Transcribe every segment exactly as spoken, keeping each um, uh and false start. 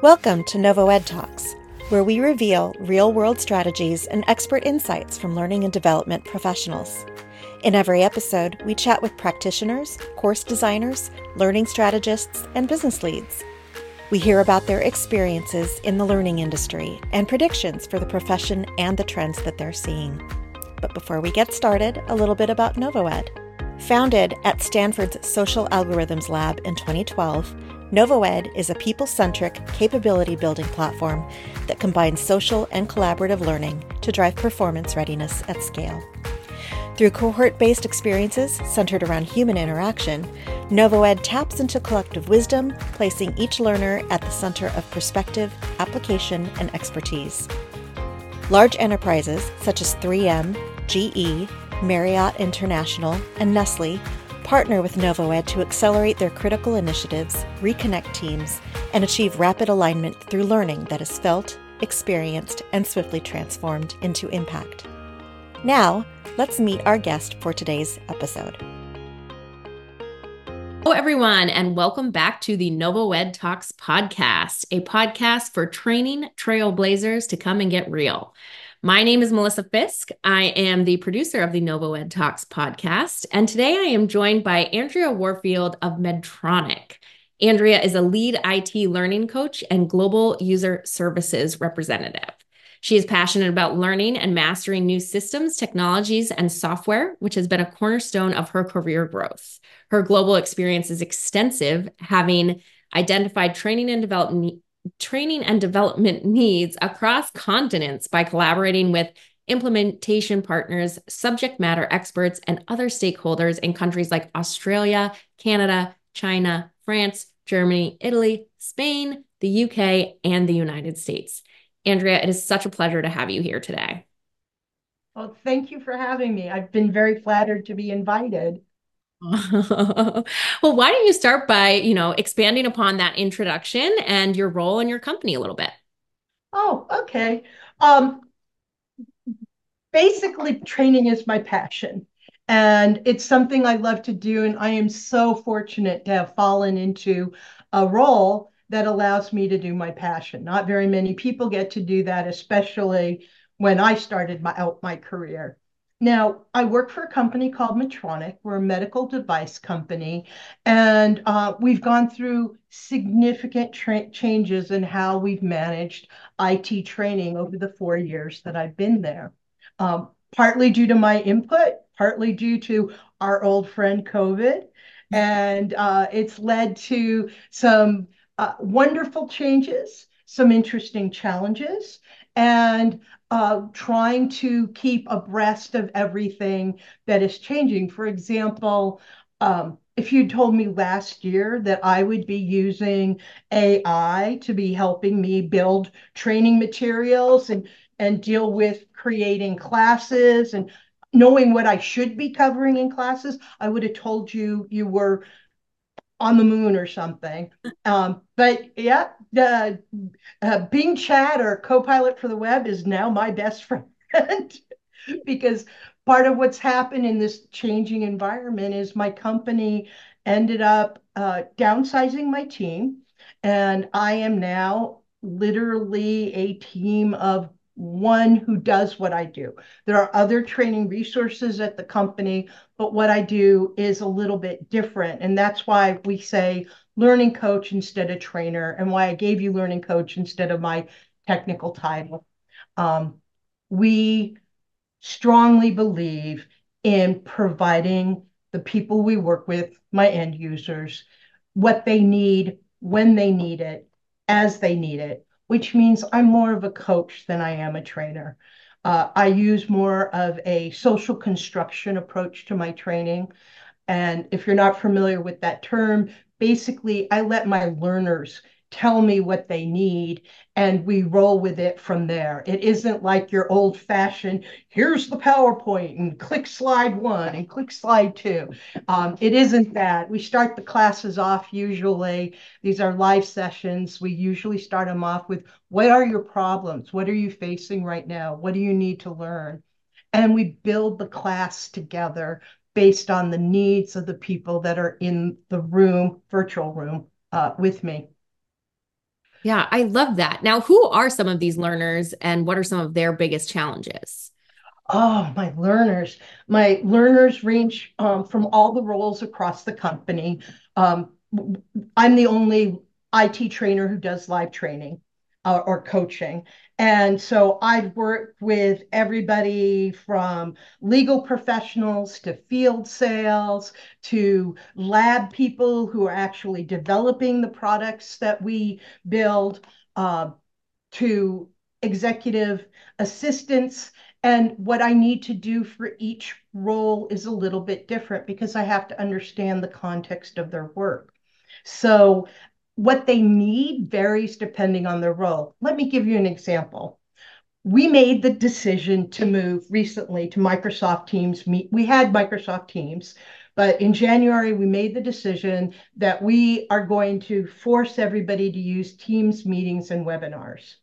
Welcome to NovoEd Talks, where we reveal real-world strategies and expert insights from learning and development professionals. In every episode, we chat with practitioners, course designers, learning strategists, and business leads. We hear about their experiences in the learning industry and predictions for the profession and the trends that they're seeing. But before we get started, a little bit about NovoEd. Founded at Stanford's Social Algorithms Lab in twenty twelve, NovoEd is a people-centric capability-building platform that combines social and collaborative learning to drive performance readiness at scale. Through cohort-based experiences centered around human interaction, NovoEd taps into collective wisdom, placing each learner at the center of perspective, application, and expertise. Large enterprises such as three M, G E, Marriott International, and Nestle partner with NovoEd to accelerate their critical initiatives, reconnect teams, and achieve rapid alignment through learning that is felt, experienced, and swiftly transformed into impact. Now, let's meet our guest for today's episode. Hello, everyone, and welcome back to the NovoEd Talks podcast, a podcast for training trailblazers to come and get real. My name is Melissa Fisk. I am the producer of the NovoEd Talks podcast, and today I am joined by Andrea Warfield of Medtronic. Andrea is a lead I T learning coach and global user services representative. She is passionate about learning and mastering new systems, technologies, and software, which has been a cornerstone of her career growth. Her global experience is extensive, having identified training and development training and development needs across continents by collaborating with implementation partners, subject matter experts, and other stakeholders in countries like Australia, Canada, China, France, Germany, Italy, Spain, the U K, and the United States. Andrea, it is such a pleasure to have you here today. Well, thank you for having me. I've been very flattered to be invited. Well, why don't you start by, you know, expanding upon that introduction and your role in your company a little bit? Oh, okay. Um, basically, training is my passion, and it's something I love to do. And I am so fortunate to have fallen into a role that allows me to do my passion. Not very many people get to do that, especially when I started my, out my career. Now, I work for a company called Medtronic. We're a medical device company, and uh, we've gone through significant tra- changes in how we've managed I T training over the four years that I've been there. Um, partly due to my input, partly due to our old friend COVID, and uh, it's led to some uh, wonderful changes, some interesting challenges, and uh, trying to keep abreast of everything that is changing. For example, um, if you told me last year that I would be using A I to be helping me build training materials and, and deal with creating classes and knowing what I should be covering in classes, I would have told you you were on the moon or something. Um, but yeah, the uh, Bing Chat or Copilot for the web is now my best friend because part of what's happened in this changing environment is my company ended up uh, downsizing my team, and I am now literally a team of one who does what I do. There are other training resources at the company, but what I do is a little bit different. And that's why we say learning coach instead of trainer, and why I gave you learning coach instead of my technical title. Um, we strongly believe in providing the people we work with, my end users, what they need, when they need it, as they need it, which means I'm more of a coach than I am a trainer. Uh, I use more of a social construction approach to my training. And if you're not familiar with that term, basically, I let my learners tell me what they need, and we roll with it from there. It isn't like your old fashioned, here's the PowerPoint and click slide one and click slide two. Um, it isn't that. We start the classes off usually. These are live sessions. We usually start them off with, what are your problems? What are you facing right now? What do you need to learn? And we build the class together based on the needs of the people that are in the room, virtual room, uh, with me. Yeah, I love that. Now, who are some of these learners and what are some of their biggest challenges? Oh, my learners. My learners range um, from all the roles across the company. Um, I'm the only I T trainer who does live training uh, or coaching. And so I've worked with everybody from legal professionals to field sales to lab people who are actually developing the products that we build, uh, to executive assistants. And what I need to do for each role is a little bit different because I have to understand the context of their work. So what they need varies depending on their role. Let me give you an example. We made the decision to move recently to Microsoft Teams. Meet. We had Microsoft Teams, but in January, we made the decision that we are going to force everybody to use Teams meetings and webinars.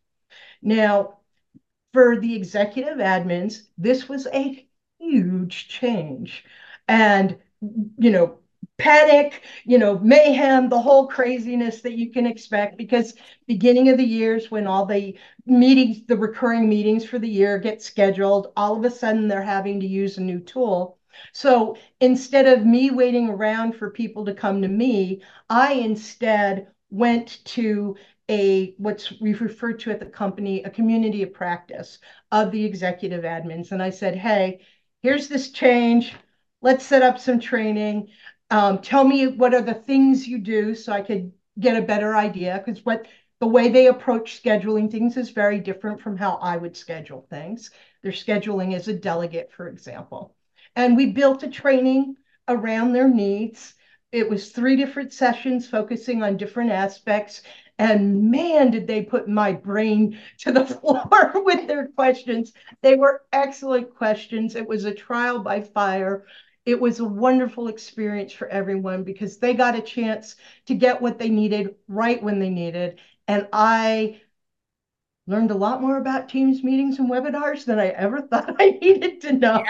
Now, for the executive admins, this was a huge change. And, you know, panic, you know, mayhem, the whole craziness that you can expect, because beginning of the years when all the meetings, the recurring meetings for the year get scheduled, all of a sudden they're having to use a new tool. So instead of me waiting around for people to come to me, I instead went to a what's we've referred to at the company a community of practice of the executive admins. And I said, hey, here's this change. Let's set up some training. Um, tell me what are the things you do so I could get a better idea, because what the way they approach scheduling things is very different from how I would schedule things. They're scheduling as a delegate, for example. And we built a training around their needs. It was three different sessions focusing on different aspects. And man, did they put my brain to the floor with their questions. They were excellent questions. It was a trial by fire. It was a wonderful experience for everyone because they got a chance to get what they needed right when they needed. And I learned a lot more about Teams meetings and webinars than I ever thought I needed to know.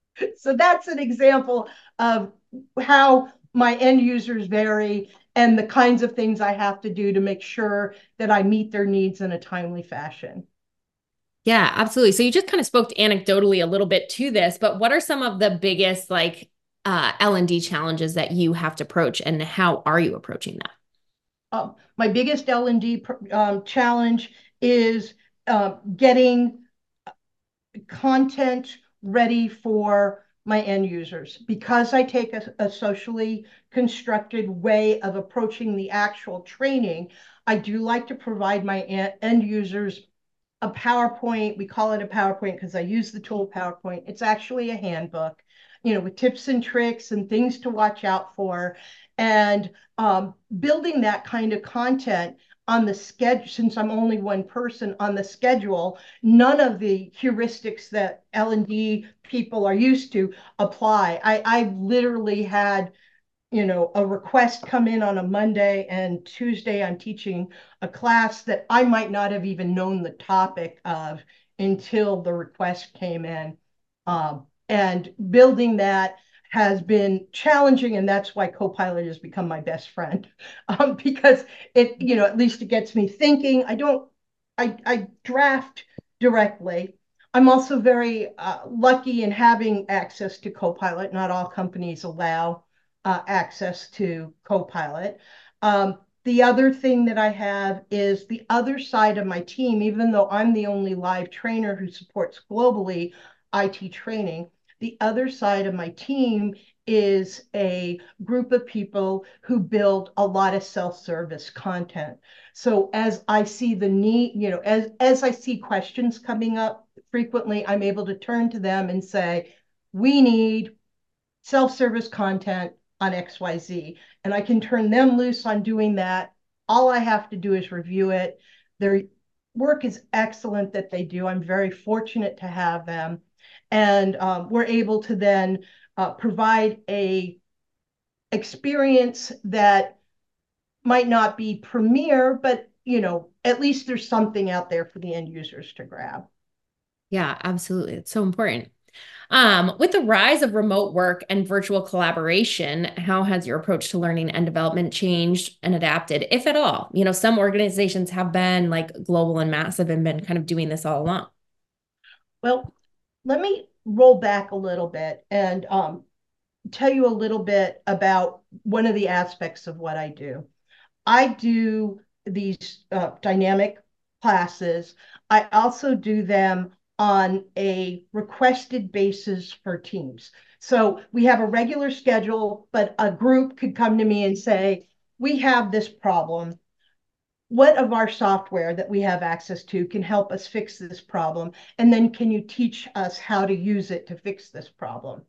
So that's an example of how my end users vary and the kinds of things I have to do to make sure that I meet their needs in a timely fashion. Yeah, absolutely. So you just kind of spoke anecdotally a little bit to this, but what are some of the biggest like uh, L and D challenges that you have to approach and how are you approaching that? Um, my biggest L and D um, challenge is uh, getting content ready for my end users. Because I take a, a socially constructed way of approaching the actual training, I do like to provide my end users a PowerPoint. We call it a PowerPoint because I use the tool PowerPoint. It's actually a handbook, you know, with tips and tricks and things to watch out for. And um, building that kind of content on the schedule, since I'm only one person on the schedule, none of the heuristics that L and D people are used to apply. I, I literally had you know, a request come in on a Monday, and Tuesday I'm teaching a class that I might not have even known the topic of until the request came in. Um, and building that has been challenging, and that's why Copilot has become my best friend, um, because it, you know, at least it gets me thinking. I don't, I, I draft directly. I'm also very uh, lucky in having access to Copilot. Not all companies allow uh, access to Copilot. Um, the other thing that I have is the other side of my team, even though I'm the only live trainer who supports globally I T training, the other side of my team is a group of people who build a lot of self-service content. So as I see the need, you know, as, as I see questions coming up frequently, I'm able to turn to them and say, we need self-service content on X Y Z. And I can turn them loose on doing that. All I have to do is review it. Their work is excellent that they do. I'm very fortunate to have them. And um, we're able to then uh, provide a experience that might not be premier, but you know, at least there's something out there for the end users to grab. Yeah, absolutely. It's so important. Um, with the rise of remote work and virtual collaboration, how has your approach to learning and development changed and adapted, if at all? You know, some organizations have been like global and massive and been kind of doing this all along. Well, let me roll back a little bit and um, tell you a little bit about one of the aspects of what I do. I do these uh, dynamic classes. I also do them on a requested basis for teams. So we have a regular schedule, but a group could come to me and say, we have this problem. What of our software that we have access to can help us fix this problem? And then can you teach us how to use it to fix this problem?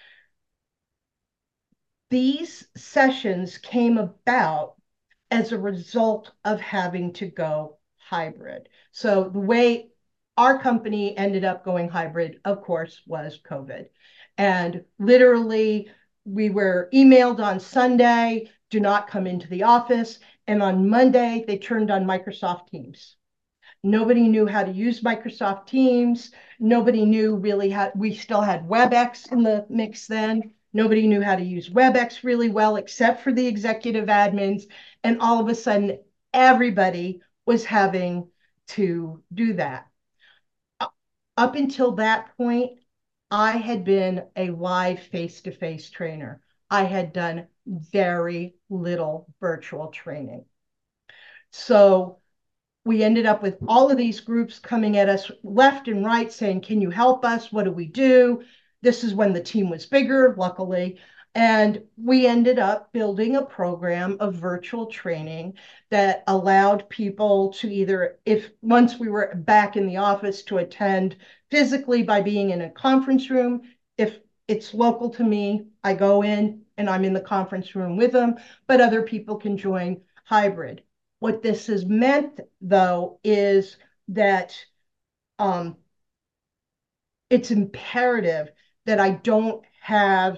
These sessions came about as a result of having to go hybrid. So the way our company ended up going hybrid, of course, was COVID. And literally, we were emailed on Sunday, do not come into the office. And on Monday, they turned on Microsoft Teams. Nobody knew how to use Microsoft Teams. Nobody knew really how, we still had WebEx in the mix then. Nobody knew how to use WebEx really well, except for the executive admins. And all of a sudden, everybody was having to do that. Up until that point, I had been a live face-to-face trainer. I had done very little virtual training. So we ended up with all of these groups coming at us left and right saying, can you help us? What do we do? This is when the team was bigger, luckily. And we ended up building a program of virtual training that allowed people to either, if once we were back in the office, to attend physically by being in a conference room. If it's local to me, I go in and I'm in the conference room with them, but other people can join hybrid. What this has meant, though, is that um, it's imperative that I don't have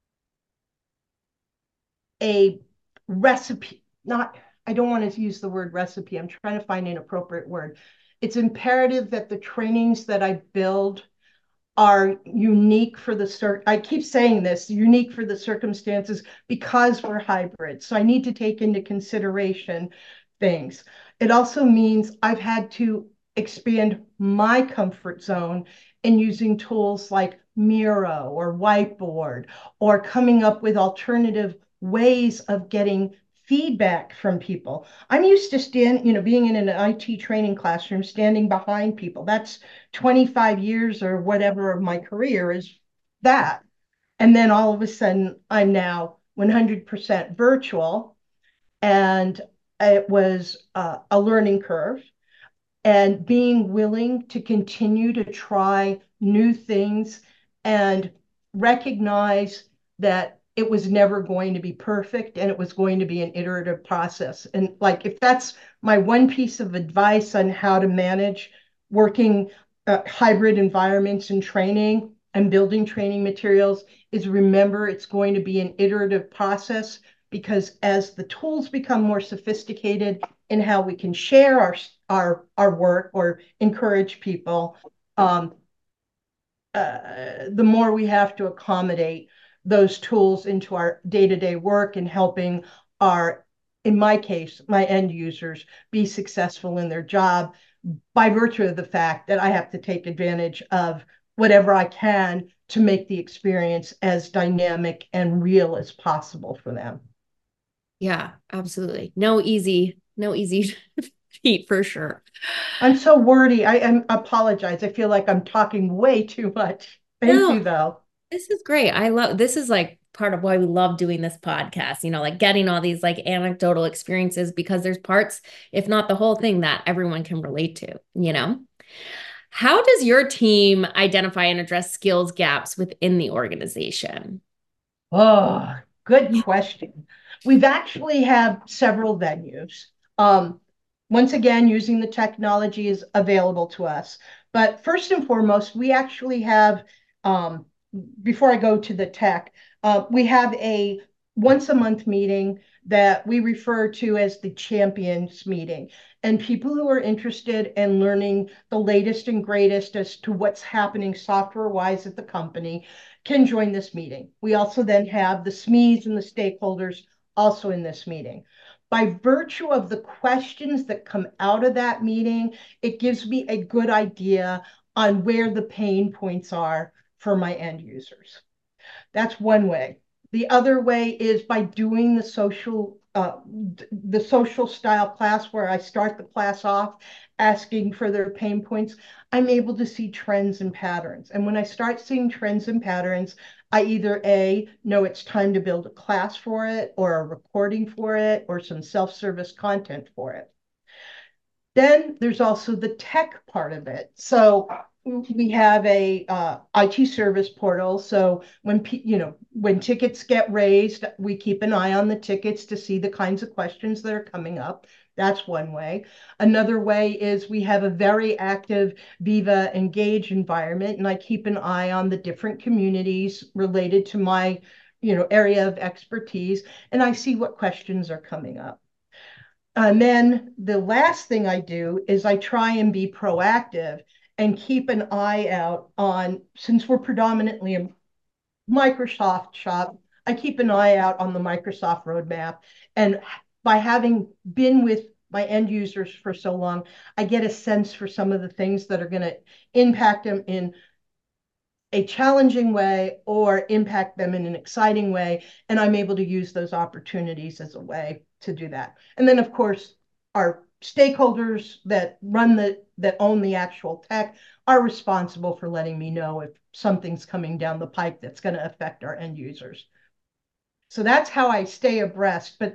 a recipe, not, I don't want to use the word recipe. I'm trying to find an appropriate word. It's imperative that the trainings that I build are unique for the cir- I keep saying this, unique for the circumstances because we're hybrid. So I need to take into consideration things. It also means I've had to expand my comfort zone in using tools like Miro or Whiteboard, or coming up with alternative ways of getting feedback from people. I'm used to stand, you know, being in an I T training classroom, standing behind people. That's twenty-five years or whatever of my career is that. And then all of a sudden, I'm now one hundred percent virtual. And it was uh, a learning curve. And being willing to continue to try new things and recognize that it was never going to be perfect and it was going to be an iterative process. And like, if that's my one piece of advice on how to manage working uh, hybrid environments and training and building training materials, is remember it's going to be an iterative process, because as the tools become more sophisticated in how we can share our our our work or encourage people, um, uh, the more we have to accommodate those tools into our day-to-day work and helping our, in my case, my end users be successful in their job by virtue of the fact that I have to take advantage of whatever I can to make the experience as dynamic and real as possible for them. Yeah, absolutely. No easy, no easy feat for sure. I'm so wordy. I, I apologize. I feel like I'm talking way too much. Thank No, you, though. this is great. I love this is like part of why we love doing this podcast, you know, like getting all these like anecdotal experiences, because there's parts, if not the whole thing, that everyone can relate to, you know? How does your team identify and address skills gaps within the organization? Oh, good question. We've actually have several venues. Um, once again, using the technology is available to us. But first and foremost, we actually have, um, before I go to the tech, uh, we have a once a month meeting that we refer to as the champions meeting. And people who are interested in learning the latest and greatest as to what's happening software wise at the company can join this meeting. We also then have the S M Es and the stakeholders also in this meeting. By virtue of the questions that come out of that meeting, it gives me a good idea on where the pain points are for my end users. That's one way. The other way is by doing the social uh, the social style class where I start the class off asking for their pain points. I'm able to see trends and patterns. And when I start seeing trends and patterns, I either A, know it's time to build a class for it or a recording for it or some self-service content for it. Then there's also the tech part of it. So we have a uh, I T service portal. So when you know when tickets get raised, we keep an eye on the tickets to see the kinds of questions that are coming up. That's one way. Another way is we have a very active Viva Engage environment, and I keep an eye on the different communities related to my you know area of expertise, and I see what questions are coming up. And then the last thing I do is I try and be proactive and keep an eye out on, since we're predominantly a Microsoft shop, I keep an eye out on the Microsoft roadmap. And by having been with my end users for so long, I get a sense for some of the things that are going to impact them in a challenging way or impact them in an exciting way. And I'm able to use those opportunities as a way to do that. And then, of course, our stakeholders that run the, that own the actual tech are responsible for letting me know if something's coming down the pipe that's going to affect our end users. So that's how I stay abreast. But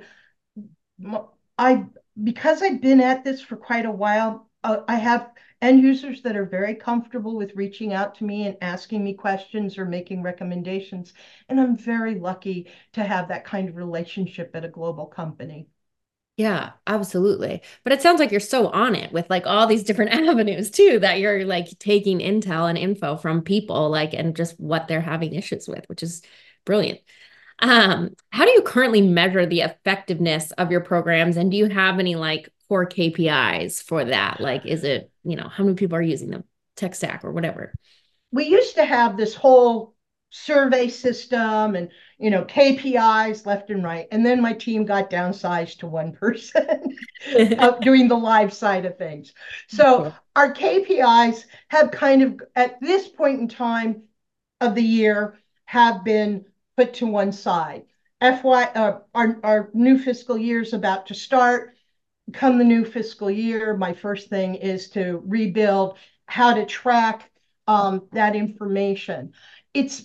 I, because I've been at this for quite a while, uh, I have end users that are very comfortable with reaching out to me and asking me questions or making recommendations. And I'm very lucky to have that kind of relationship at a global company. Yeah, absolutely. But it sounds like you're so on it with like all these different avenues too, that you're like taking intel and info from people, like, and just what they're having issues with, which is brilliant. Um, how do you currently measure the effectiveness of your programs? And do you have any like core K P Is for that? Like, is it, you know, how many people are using the tech stack or whatever? We used to have this whole survey system and you know K P Is left and right, and then my team got downsized to one person doing the live side of things. So Cool. our K P Is have kind of at this point in time of the year have been put to one side. F Y uh, our, our new fiscal year is about to start. Come the new fiscal year, my first thing is to rebuild how to track um, that information. It's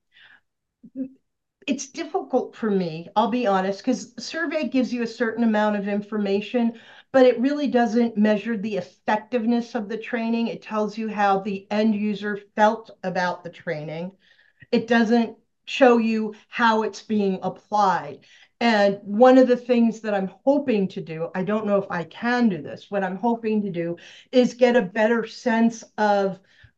it's difficult for me, I'll be honest, because survey gives you a certain amount of information, but it really doesn't measure the effectiveness of the training. It tells you how the end user felt about the training. It doesn't show you how it's being applied. And one of the things that I'm hoping to do, I don't know if I can do this, what I'm hoping to do is get a better sense of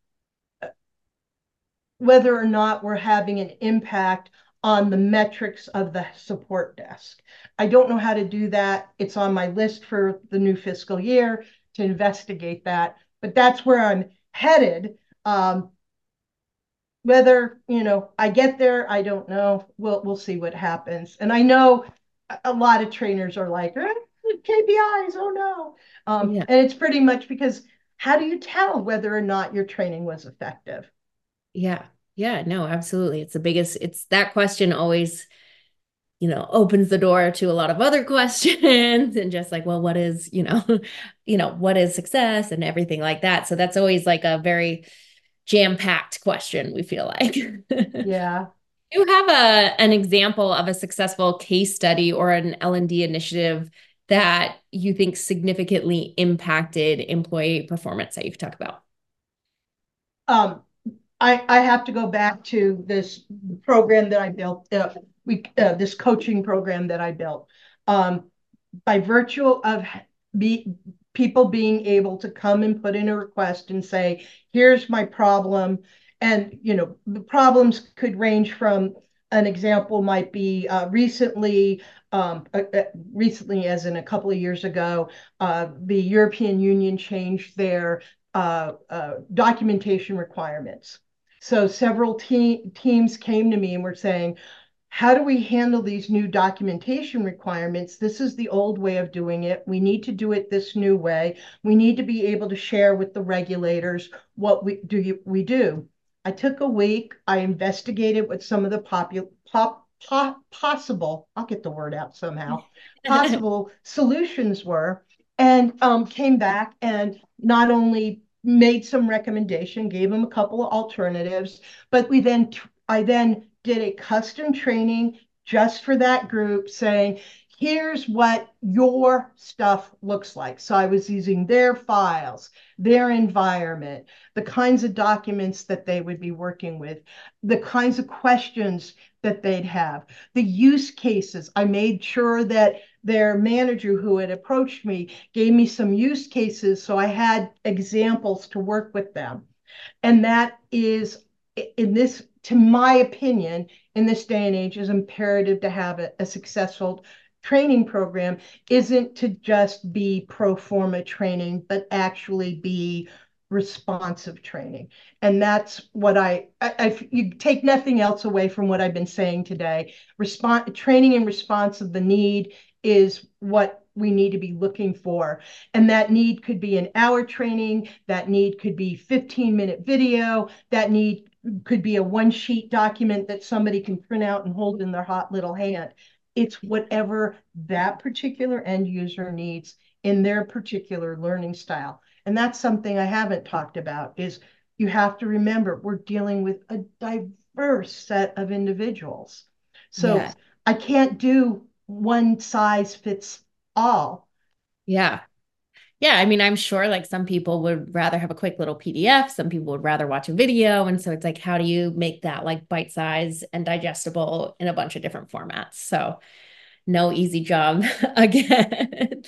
whether or not we're having an impact on the metrics of the support desk. I don't know how to do that. It's on my list for the new fiscal year to investigate that, but that's where I'm headed. Um, whether, you know, I get there, I don't know. We'll we'll see what happens. And I know a lot of trainers are like, eh, K P Is, oh no. Um, Yeah. and it's pretty much because how do you tell whether or not your training was effective? Yeah. Yeah. No, absolutely. It's the biggest, it's that question always, you know, opens the door to a lot of other questions and just like, well, what is, you know, you know, what is success and everything like that. So that's always like a very jam-packed question, we feel like. Yeah. Do you have a an example of a successful case study or an L and D initiative that you think significantly impacted employee performance that you could talk about? Um, I, I have to go back to this program that I built, uh, we, uh, this coaching program that I built. Um, by virtue of be, people being able to come and put in a request and say, here's my problem. And, you know, the problems could range from an example might be uh, recently, um, uh, uh, recently, as in a couple of years ago, uh, the European Union changed their uh, uh, documentation requirements. So several te teams came to me and were saying, how do we handle these new documentation requirements? This is the old way of doing it. We need to do it this new way. We need to be able to share with the regulators what we do. We do. I took a week. I investigated what some of the popu pop, pop, possible, I'll get the word out somehow, possible solutions were, and um, came back and not only made some recommendation, gave them a couple of alternatives, but we then, I then did a custom training just for that group saying, here's what your stuff looks like. So I was using their files, their environment, the kinds of documents that they would be working with, the kinds of questions that they'd have, the use cases. I made sure that their manager who had approached me gave me some use cases so I had examples to work with them. And that is, in this, to my opinion, in this day and age, is imperative to have a, a successful training program, isn't to just be pro forma training, but actually be responsive training. And that's what I, I, I you take nothing else away from what I've been saying today. Response training in response of the need is what we need to be looking for. And that need could be an hour training, that need could be fifteen minute video, that need could be a one sheet document that somebody can print out and hold in their hot little hand. It's whatever that particular end user needs in their particular learning style. And that's something I haven't talked about, is you have to remember we're dealing with a diverse set of individuals. So yeah. I can't do one size fits all. Yeah. Yeah. I mean, I'm sure like some people would rather have a quick little P D F. Some people would rather watch a video. And so it's like, how do you make that like bite size and digestible in a bunch of different formats? So no easy job again.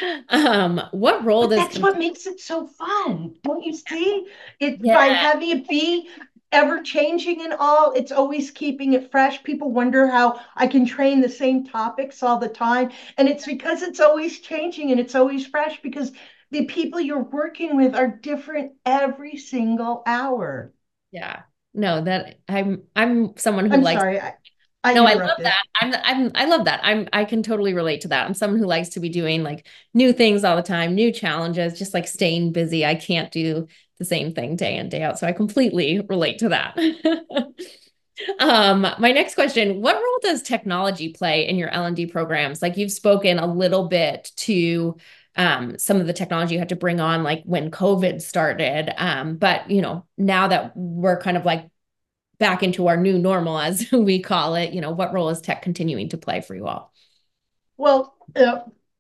um, what role but does that's what makes it so fun? Don't you see? It yeah. by having it be ever changing and all, it's always keeping it fresh. People wonder how I can train the same topics all the time. And it's because it's always changing and it's always fresh, because the people you're working with are different every single hour. Yeah. No, that I'm I'm someone who I'm likes sorry. I, I no, I love that. I'm I'm I love that. I'm I can totally relate to that. I'm someone who likes to be doing like new things all the time, new challenges, just like staying busy. I can't do the same thing day in, day out. So I completely relate to that. um, my next question, what role does technology play in your L and D programs? Like you've spoken a little bit to um, some of the technology you had to bring on, like when COVID started. Um, but you know, now that we're kind of like back into our new normal, as we call it, you know, what role is tech continuing to play for you all? Well, uh,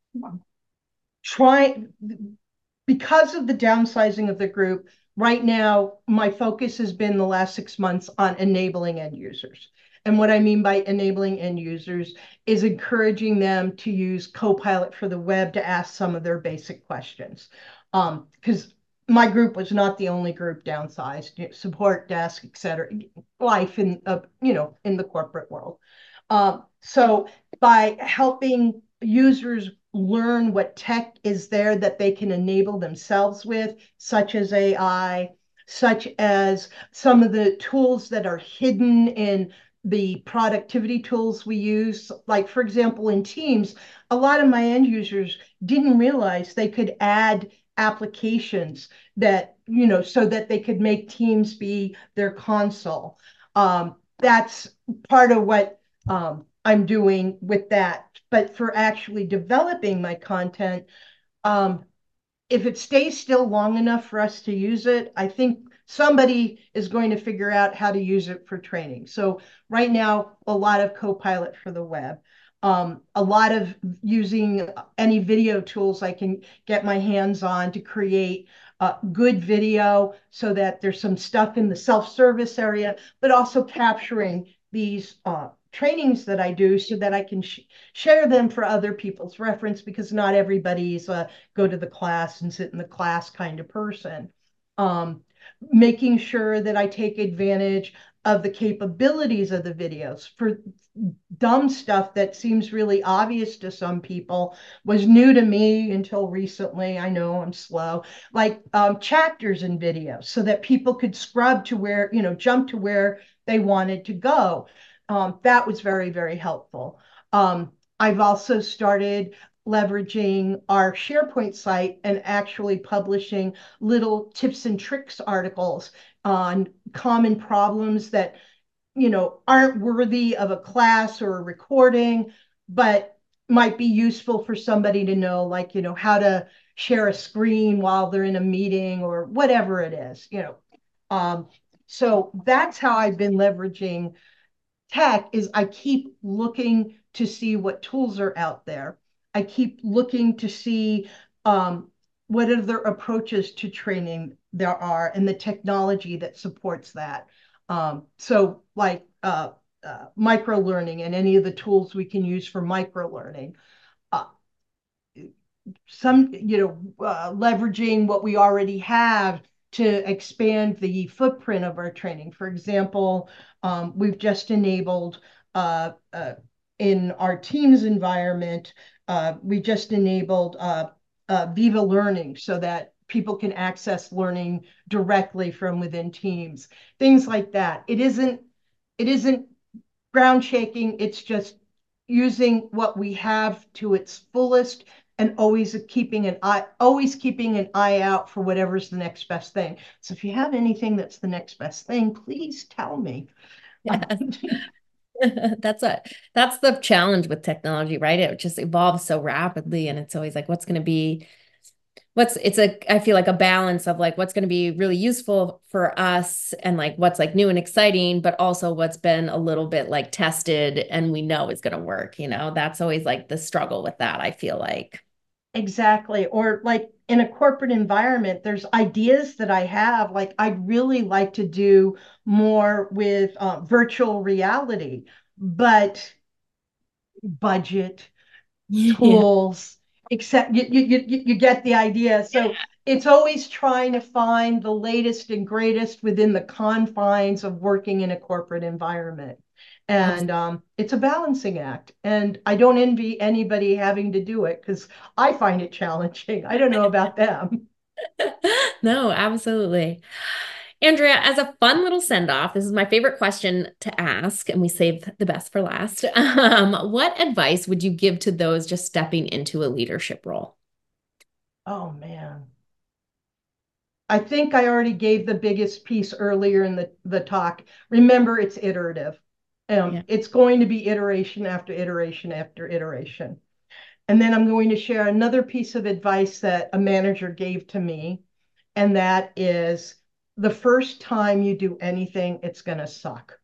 try, because of the downsizing of the group, right now, my focus has been the last six months on enabling end users. And what I mean by enabling end users is encouraging them to use Copilot for the web to ask some of their basic questions. Um, because my group was not the only group downsized, support desk, et cetera, life in, uh, you know, in the corporate world. Um, so by helping users learn what tech is there that they can enable themselves with, such as A I, such as some of the tools that are hidden in the productivity tools we use. Like, for example, in Teams, a lot of my end users didn't realize they could add applications that, you know, so that they could make Teams be their console. Um, that's part of what um, I'm doing with that. But for actually developing my content, um, if it stays still long enough for us to use it, I think somebody is going to figure out how to use it for training. So right now, a lot of Copilot for the web. Um, a lot of using any video tools I can get my hands on to create uh, good video, so that there's some stuff in the self-service area, but also capturing these uh, trainings that I do so that I can sh share them for other people's reference, because not everybody's a go to the class and sit in the class kind of person. Um, making sure that I take advantage of the capabilities of the videos. For dumb stuff that seems really obvious to some people was new to me until recently. I know I'm slow. Like um, chapters in videos so that people could scrub to where, you know, jump to where they wanted to go. Um, that was very, very helpful. Um, I've also started leveraging our SharePoint site and actually publishing little tips and tricks articles on common problems that, you know, aren't worthy of a class or a recording, but might be useful for somebody to know, like, you know, how to share a screen while they're in a meeting or whatever it is, you know. Um, so that's how I've been leveraging tech is I keep looking to see what tools are out there. I keep looking to see um, what other approaches to training there are and the technology that supports that. Um, so like uh, uh, micro learning and any of the tools we can use for micro learning. Uh, some, you know, uh, leveraging what we already have to expand the footprint of our training. For example, um, we've just enabled uh, uh, in our Teams environment, uh, we just enabled uh, uh, Viva Learning so that people can access learning directly from within Teams. Things like that. It isn't, it isn't ground shaking. It's just using what we have to its fullest and always keeping an eye, always keeping an eye out for whatever's the next best thing. So if you have anything that's the next best thing, please tell me. Yes. That's a that's the challenge with technology, right? It just evolves so rapidly, and it's always like, what's going to be what's it's a I feel like a balance of like what's going to be really useful for us and like what's like new and exciting, but also what's been a little bit like tested and we know is going to work, you know. That's always like the struggle with that, I feel like. Exactly. Or like in a corporate environment, there's ideas that I have. Like I'd really like to do more with uh, virtual reality, but budget, Yeah. tools, except you, you, you, you get the idea. So it's always trying to find the latest and greatest within the confines of working in a corporate environment. And um, it's a balancing act. And I don't envy anybody having to do it because I find it challenging. I don't know about them. No, absolutely. Andrea, as a fun little send off, this is my favorite question to ask, and we save the best for last. Um, what advice would you give to those just stepping into a leadership role? Oh, man. I think I already gave the biggest piece earlier in the, the talk. Remember, it's iterative. Um, Yeah. it's going to be iteration after iteration after iteration. And then I'm going to share another piece of advice that a manager gave to me, and that is the first time you do anything, it's going to suck.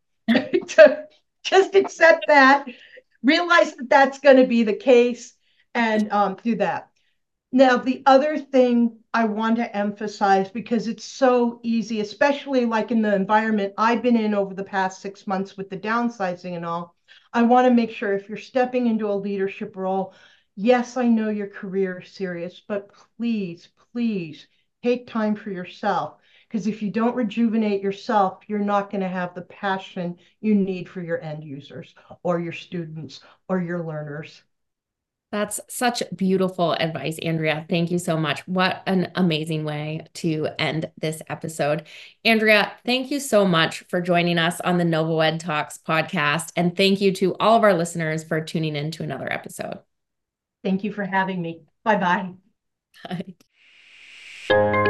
Just accept that, realize that that's going to be the case, and um, do that. Now, the other thing I want to emphasize, because it's so easy, especially like in the environment I've been in over the past six months with the downsizing and all, I want to make sure if you're stepping into a leadership role, yes, I know your career is serious, but please, please take time for yourself. Because if you don't rejuvenate yourself, you're not going to have the passion you need for your end users or your students or your learners. That's such beautiful advice, Andrea. Thank you so much. What an amazing way to end this episode. Andrea, thank you so much for joining us on the NovoEd Talks podcast. And thank you to all of our listeners for tuning in to another episode. Thank you for having me. Bye bye. Bye.